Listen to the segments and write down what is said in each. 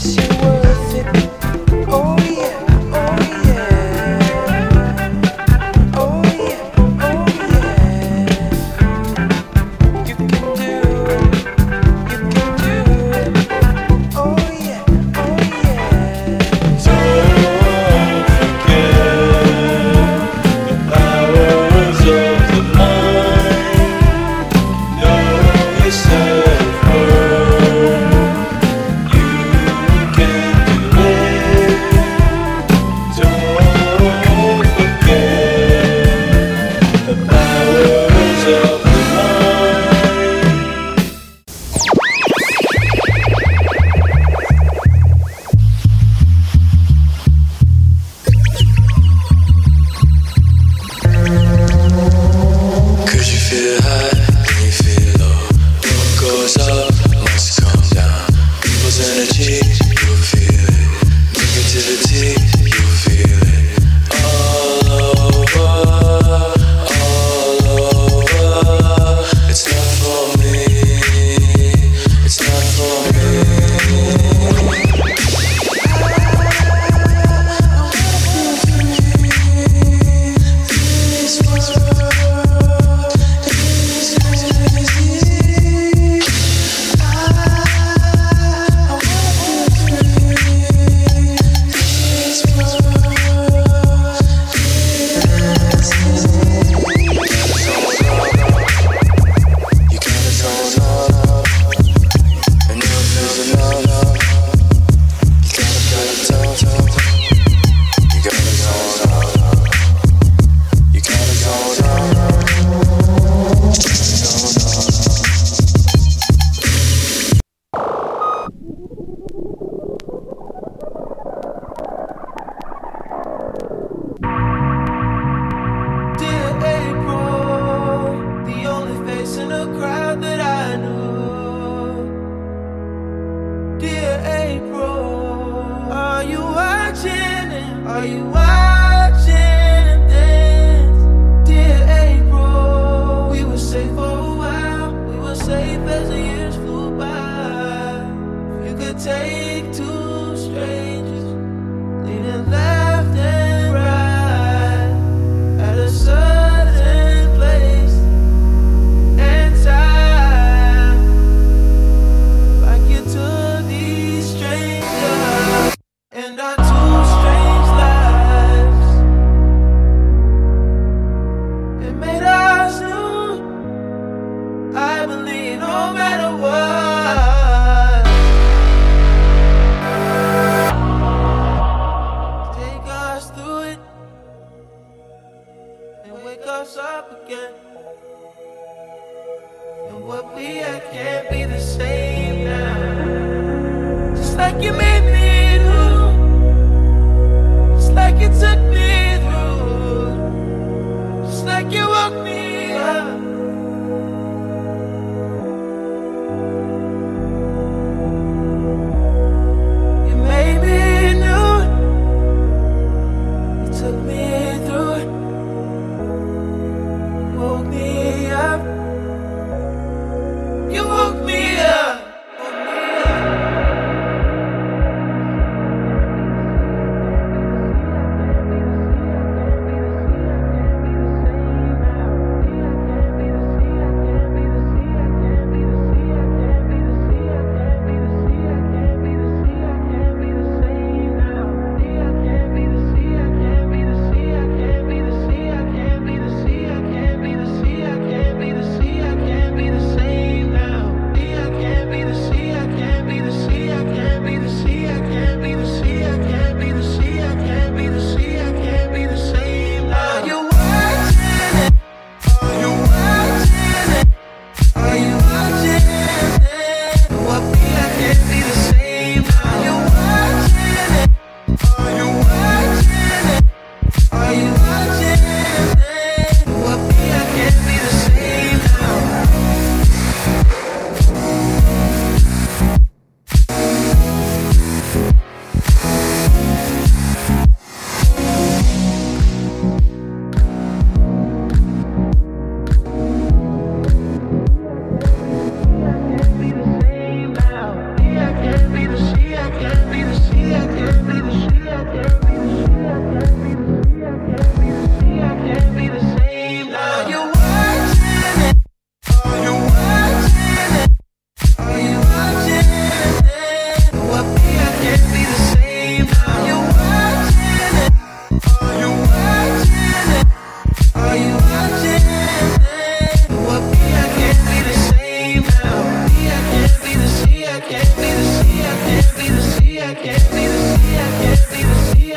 And our two strange lives.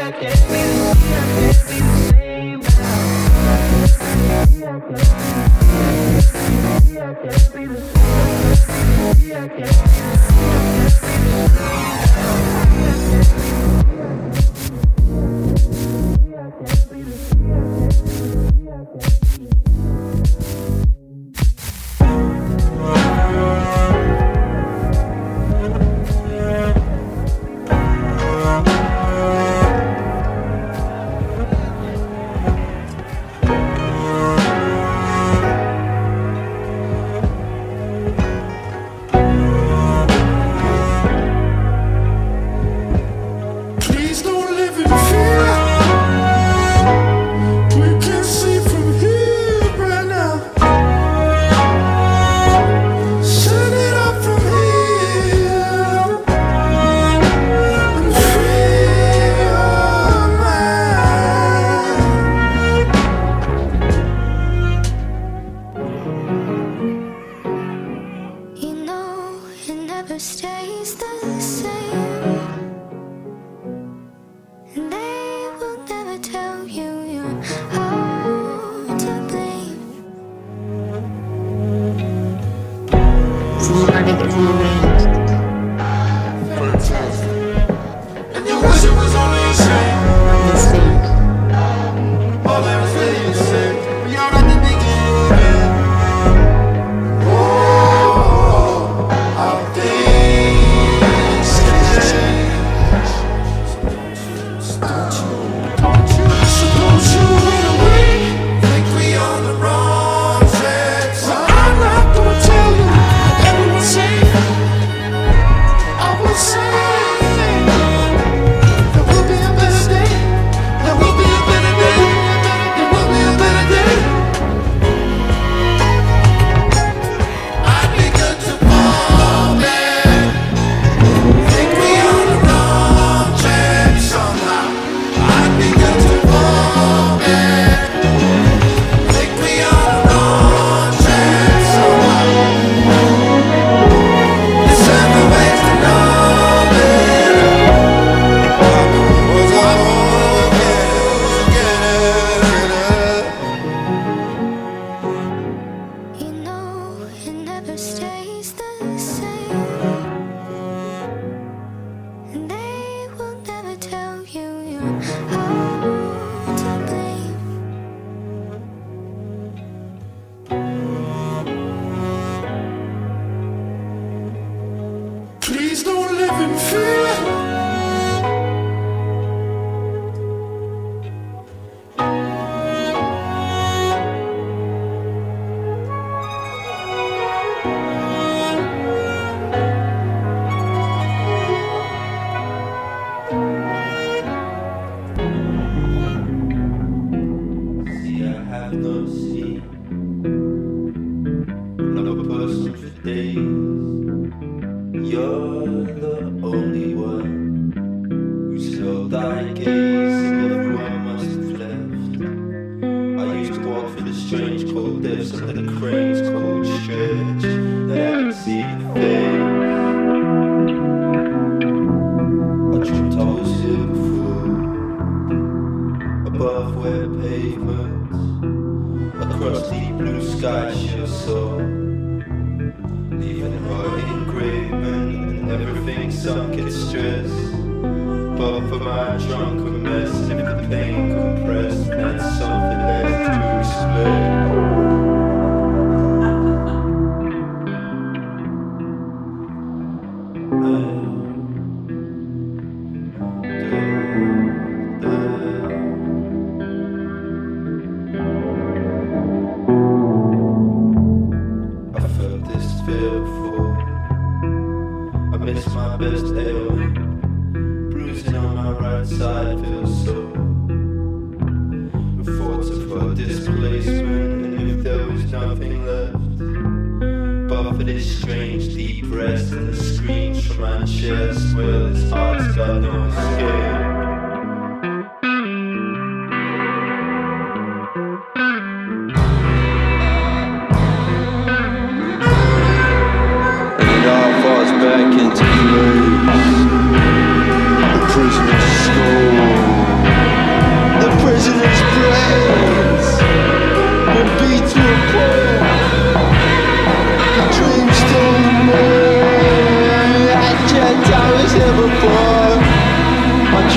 Back into the maze, the prisoner's skull.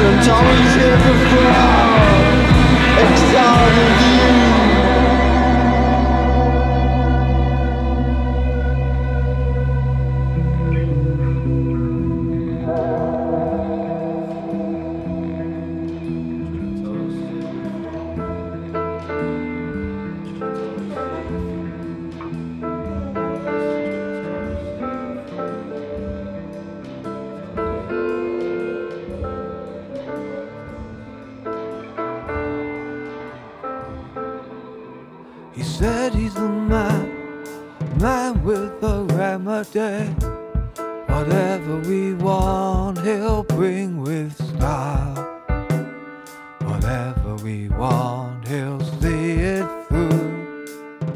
and Tommy's here before. Exiled with you. He said he's the man with the remedy. Whatever we want, he'll bring with style. Whatever we want, he'll see it through.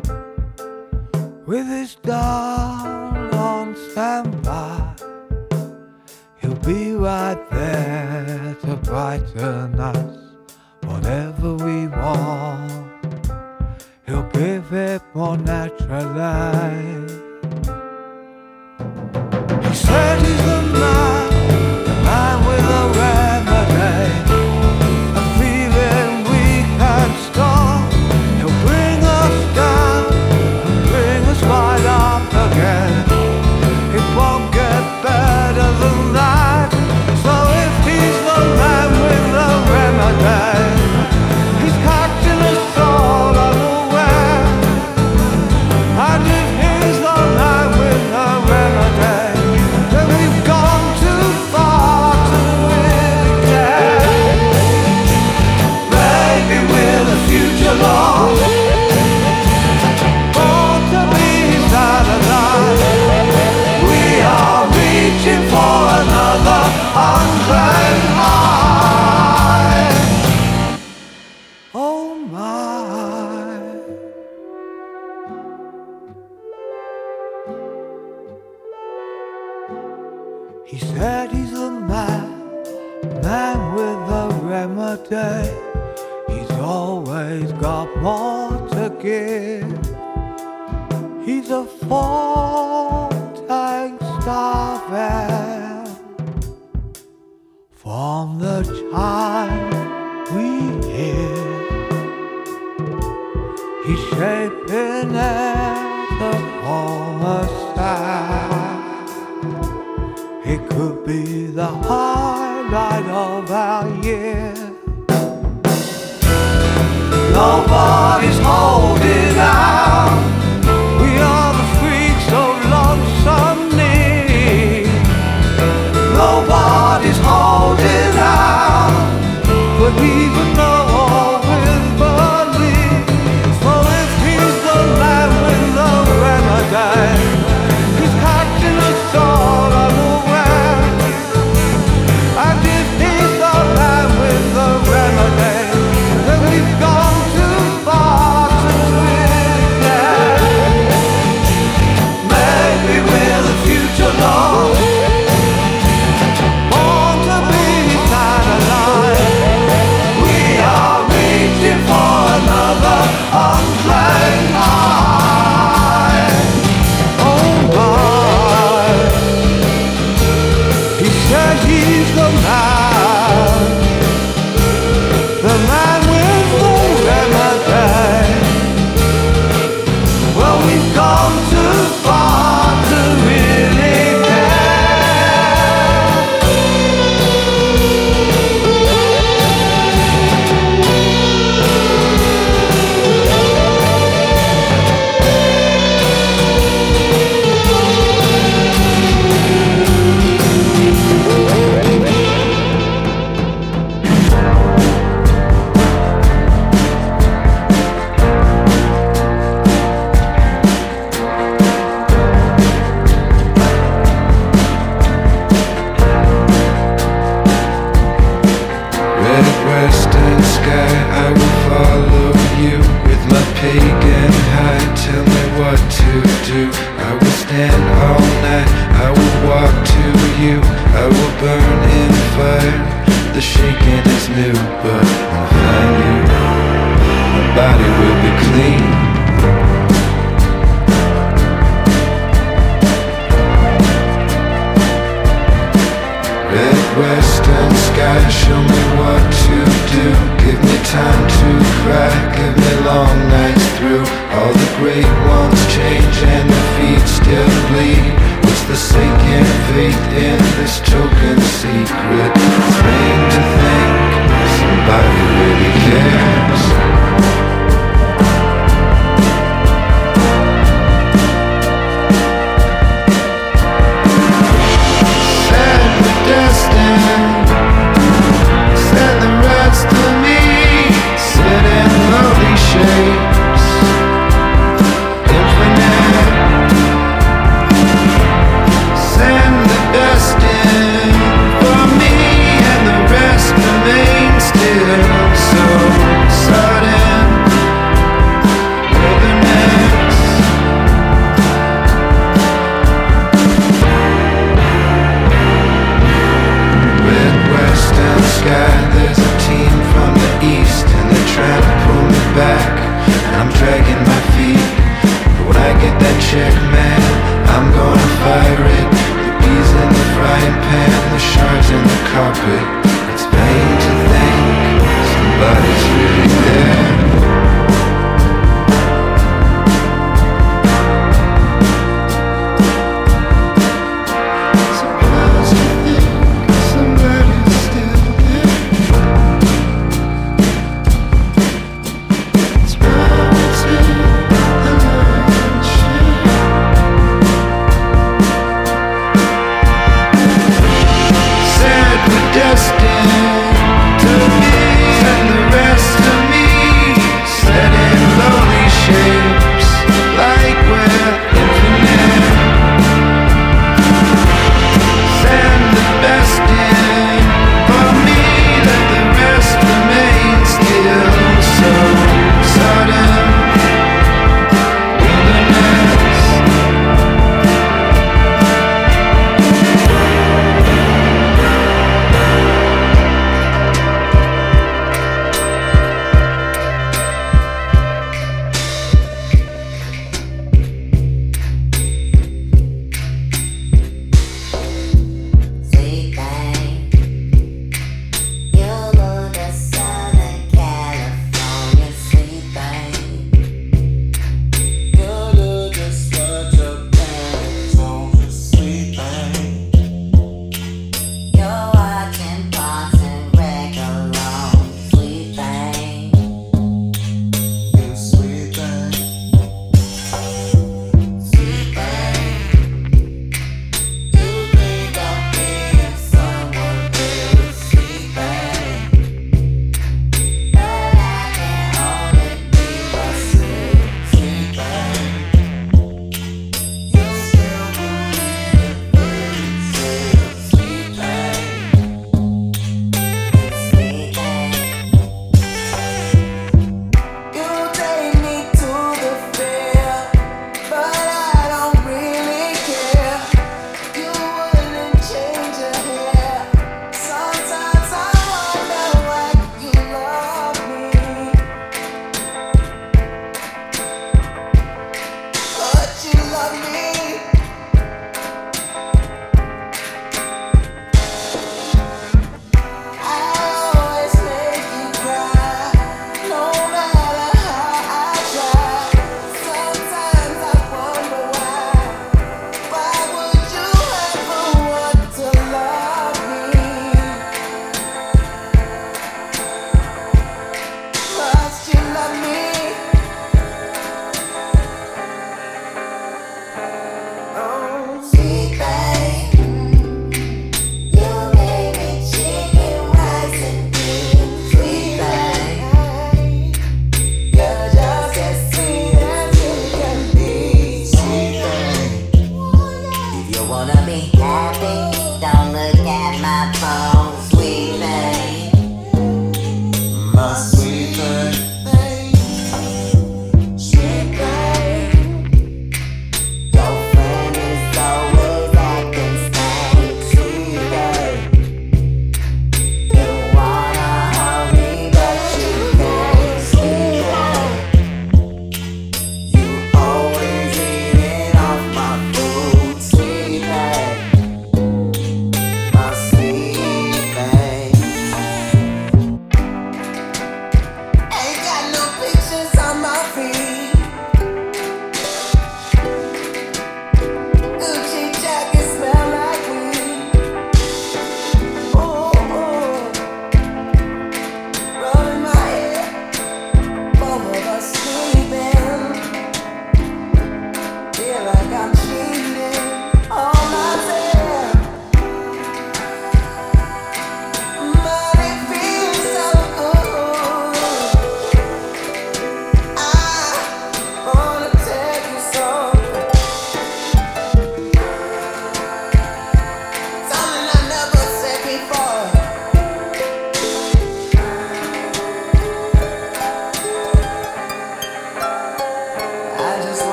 With his doll on standby, he'll be right there to brighten us. Whatever we want, he'll give it more naturally. He said he's the man with a remedy, a feeling we can't stop. He'll bring us down and bring us right up again. It won't get better than that. So if he's the man with the remedy, he's catching us all unaware. And if he's the man with the remedy, then we've gone too far to really care. Maybe we're the future lost, born to be satellite. We are reaching for another unclaimed high. Oh my. He said he's the man with the remedy. He's always got more to give. He's a full-tank starving. From the time we hear, he's shaping it to form a star. It could be the highlight of our year. Nobody's holding out. We are the freaks of lonesome need. Nobody's holding out, but even though all will believe. So if he's the man with the remedy, he's catching us all unaware. And if he's the man with the remedy, then we've gone too far to really care. Maybe we're the future lost, born to be satellite. We are reaching for another unclaimed high. Oh my. He said he's the man with the remedy. Well, we've gone too far to really care. Red western sky, I will follow you with my pagan high. Tell me what to do. I will stand all night, I will walk to you. I will burn in fire. The shaking is new, but I'll find you. My body will be clean. Red western western sky, show me what to do. Give me time to cry, give me long nights through. All the great ones change and their feet still bleed. What's the sake and faith in this token secret? It's vain to think somebody really cares. Destined, send the rest of me, sit in lonely shapes, infinite. Send the dust in for me, and the rest remains still. So sudden wilderness. Western sky, there's a team from the east, and they're trying to pull me back, and I'm dragging my feet. But when I get that check, man, I'm gonna fire it. The bees in the frying pan, the shards in the carpet. It's vain to think somebody's really there. Destined to me, and the rest of me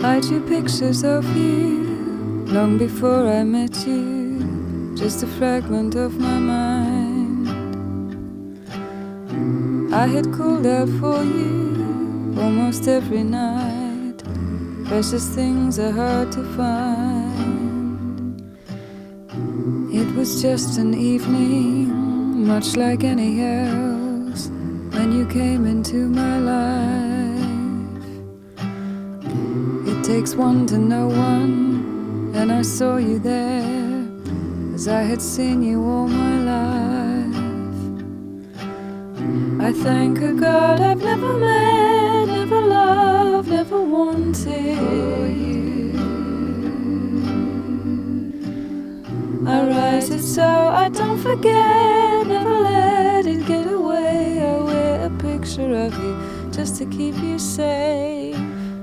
I drew pictures of you long before I met you, just a fragment of my mind. I had called out for you almost every night. Precious things are hard to find. It was just an evening, much like any else, when you came into my life. It takes one to know one, and I saw you there, as I had seen you all my life. I thank a God I've never met, never loved, never wanted you. I write it so I don't forget, never let it get away. I wear a picture of you just to keep you safe.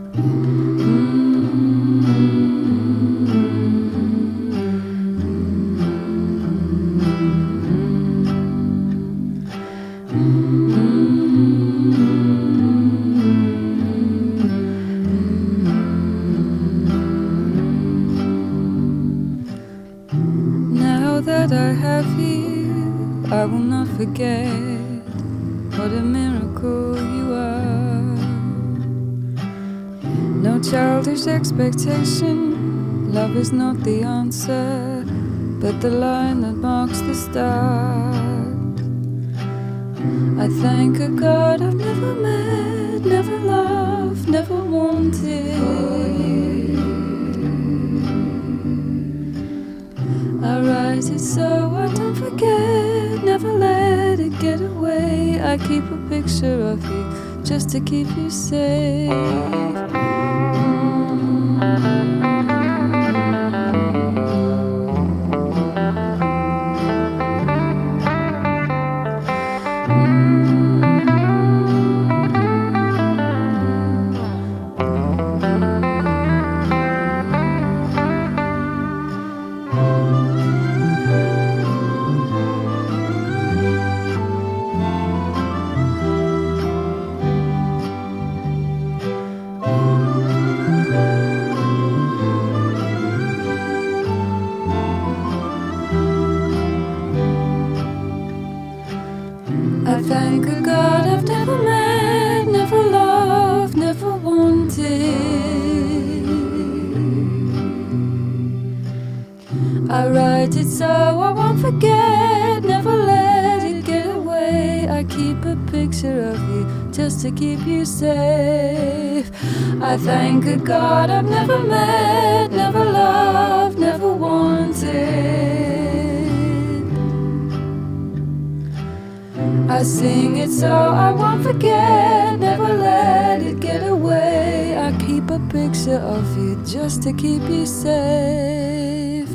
Now that I have you, I will not forget what a miracle you are. No childish expectation, love is not the answer, but the line that marks the start. I thank a God I've never met, never loved, never wanted. I write it so I don't forget, never let it get away. I keep a picture of you just to keep you safe. I thank a God I've never met, never loved, never wanted. I write it so I won't forget, never let it get away. I keep a picture of you just to keep you safe. I thank a God I've never met, never loved, never wanted. I sing it so I won't forget, never let it get away. I keep a picture of you just to keep you safe.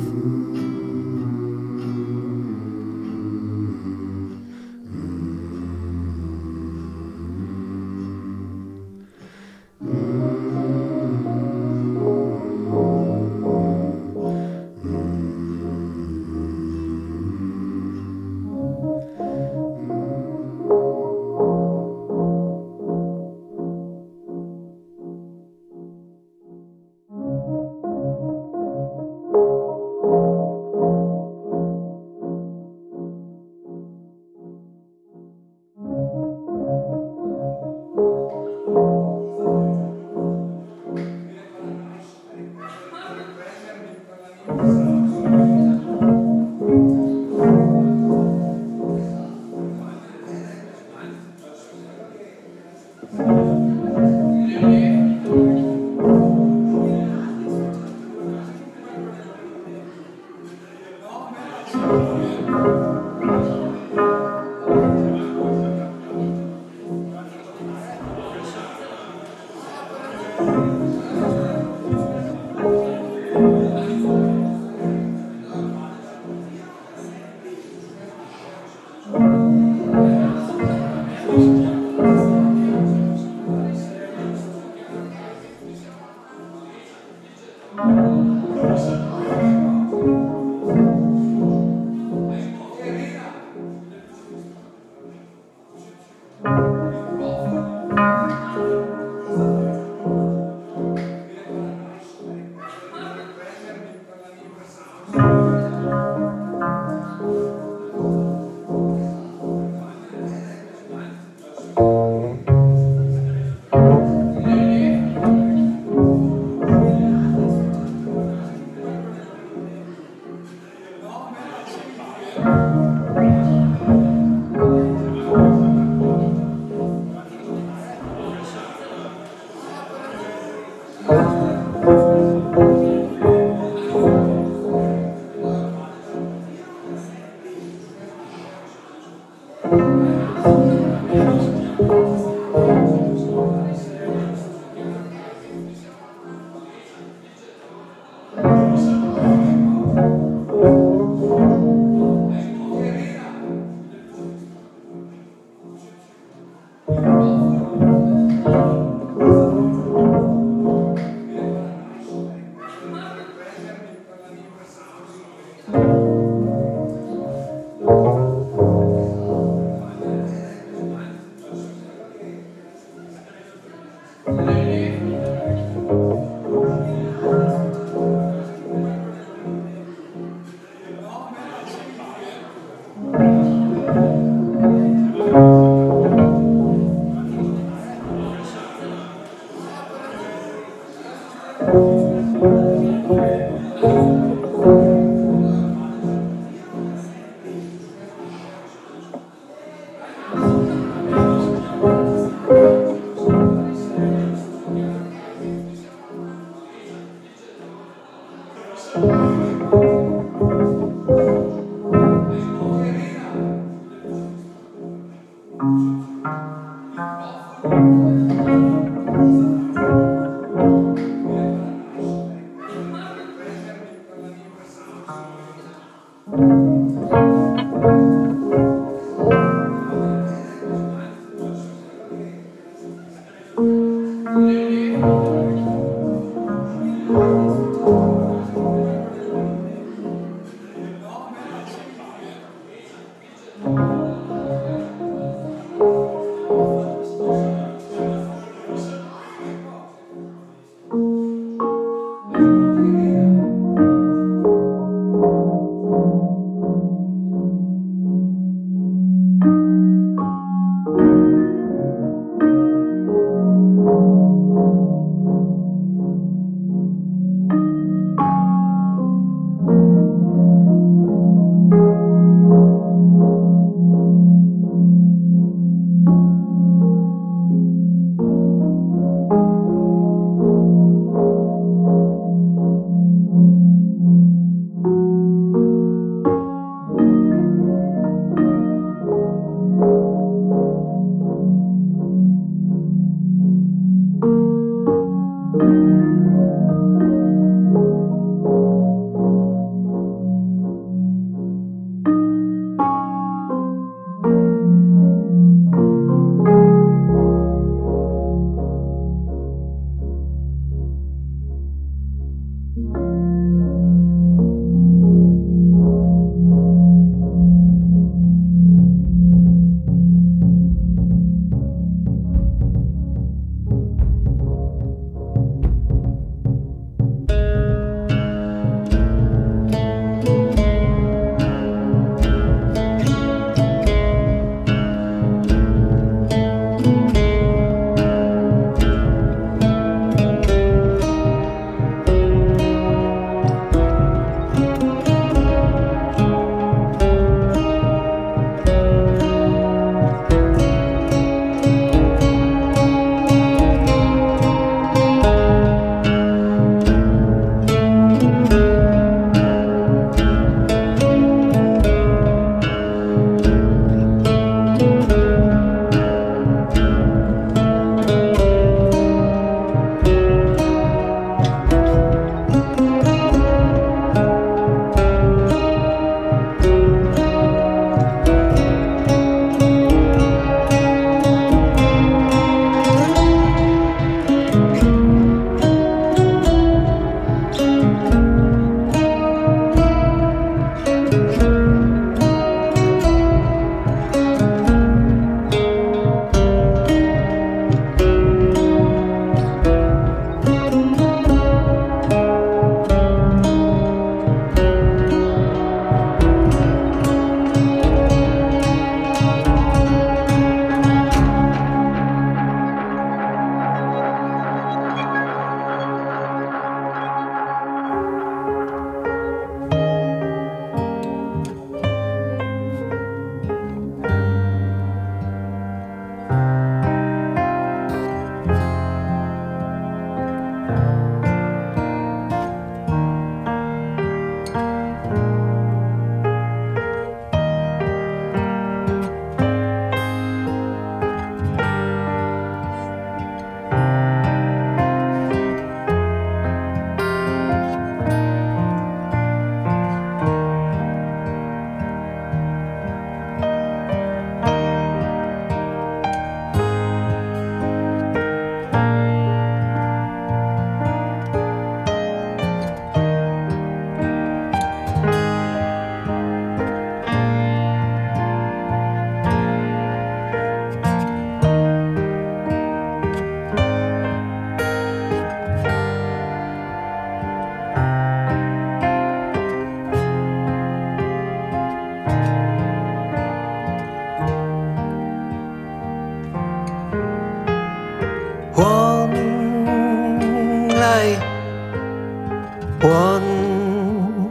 One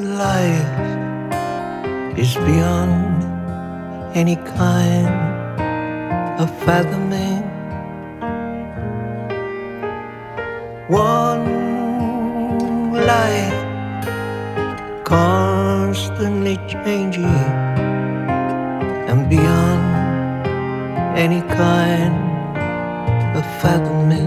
life is beyond any kind of fathoming. One life constantly changing and beyond any kind fathom me.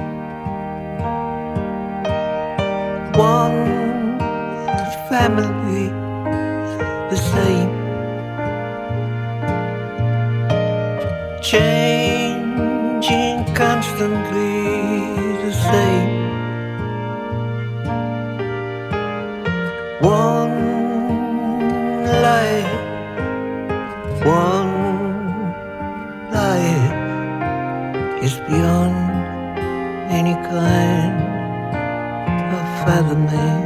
One family, the same, changing constantly, the same. One life, one life is beyond any kind of fathoming.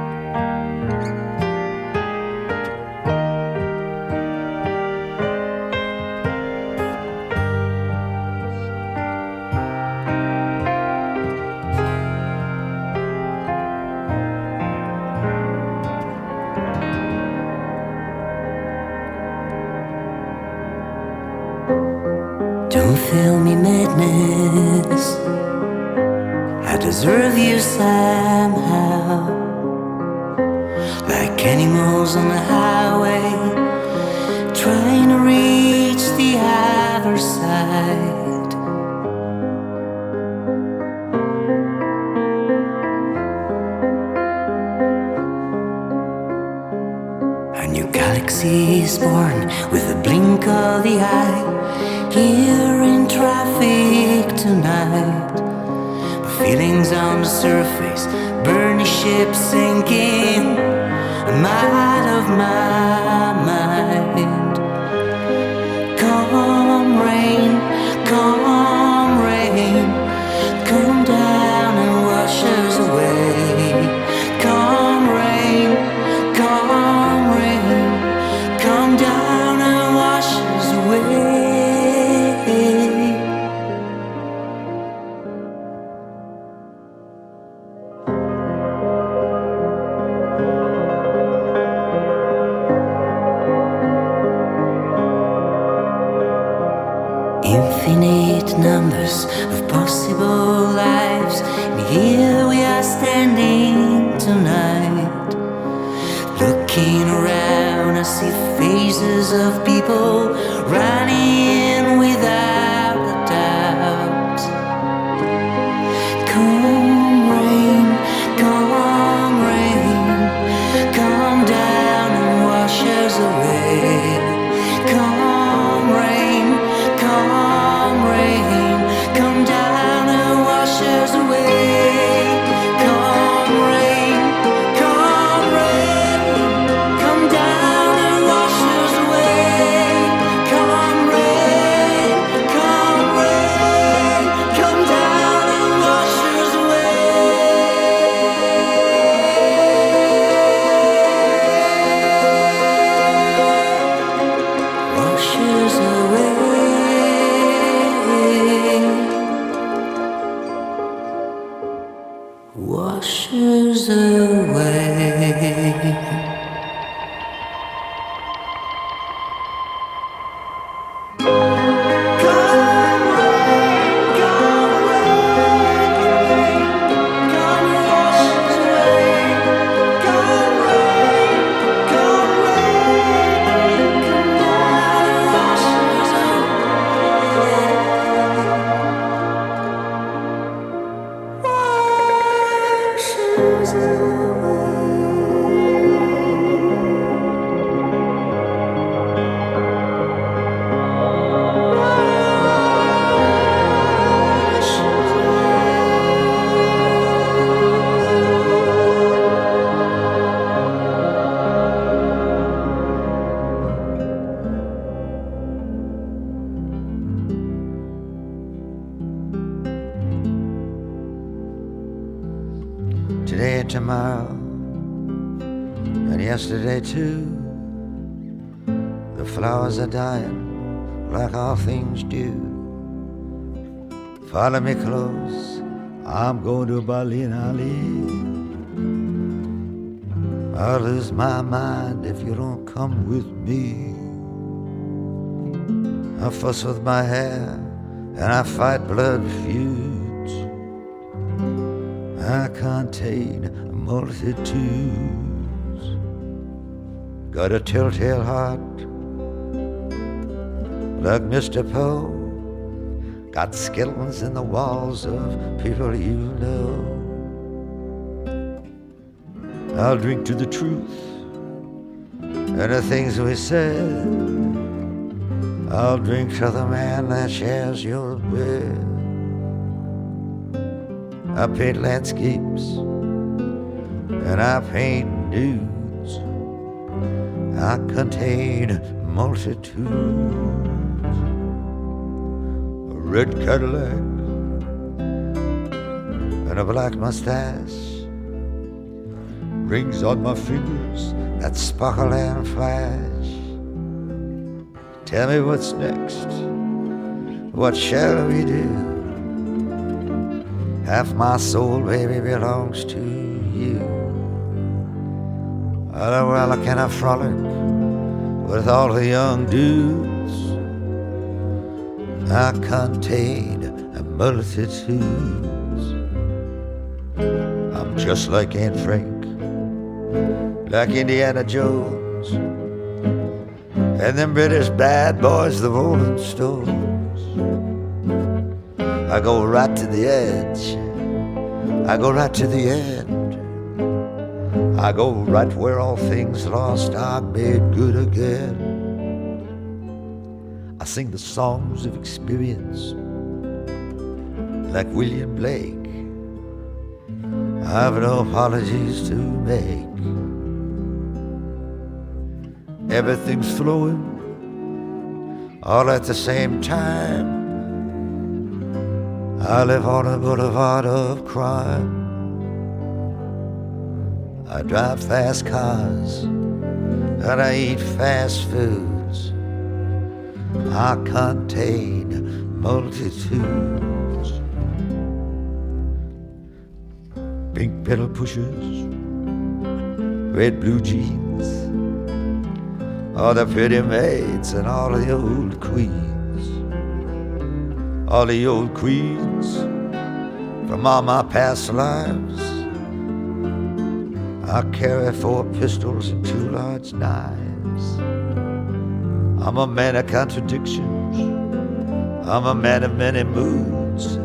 Don't feel me madness, I deserve you somehow. Like animals on the highway, trying to reach the other side. A new galaxy is born with a blink of the eye. Here in traffic tonight, my feelings on the surface, burning ship sinking, I'm out of my mind. Come rain, come rain, come down and wash us away. Come rain, come rain, come down and wash us away. Infinite numbers of possible lives, and here we are standing tonight. Looking around, I see faces of people running without a doubt. Come rain, come down and wash us away. Come rain, come down and wash us away. Come rain, come down and wash us away. Come rain, come down and wash us away. Wash us away. Washes away. Today and tomorrow, and yesterday too. The flowers are dying like all things do. Follow me close, I'm going to Berlin, Ali. I'll lose my mind if you don't come with me. I fuss with my hair and I fight blood feuds. I contain multitudes. Got a telltale heart like Mr. Poe. got skeletons in the walls of people you know. I'll drink to the truth and the things we said. I'll drink to the man that shares your bed. I paint landscapes and I paint nudes. I contain multitudes. A red Cadillac and a black mustache, rings on my fingers that sparkle and flash. Tell me what's next, what shall we do? Half my soul, baby, belongs to you. Well, can I frolic with all the young dudes? I contain multitudes. I'm just like Anne Frank, like Indiana Jones, and them British bad boys, the Rolling Stones. I go right to the edge, I go right to the end. I go right where all things lost are made good again. I sing the songs of experience like William Blake. I've no apologies to make. Everything's flowing all at the same time. I live on a boulevard of crime. I drive fast cars and I eat fast foods. I contain multitudes. Pink pedal pushers, red blue jeans, all the pretty maids and all the old queens. All the old queens from all my past lives. I carry 4 pistols and 2 large knives. I'm a man of contradictions. I'm a man of many moods.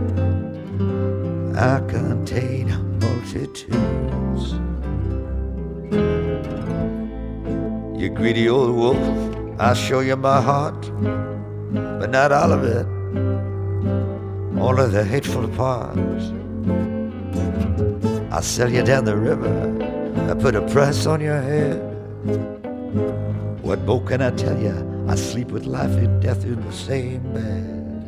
I contain multitudes. You greedy old wolf, I'll show you my heart, but not all of it, only the hateful parts. I'll sell you down the river, I put a price on your head. What more can I tell you? I sleep with life and death in the same bed.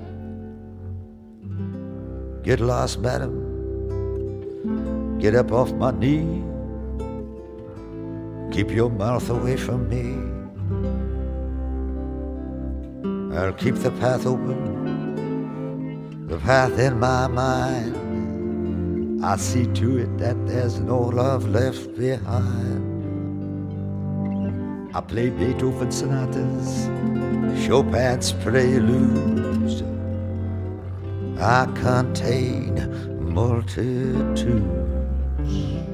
Get lost, madam, get up off my knee. Keep your mouth away from me. I'll keep the path open, the path in my mind. I see to it that there's no love left behind. I play Beethoven sonatas, Chopin's preludes. I contain multitudes.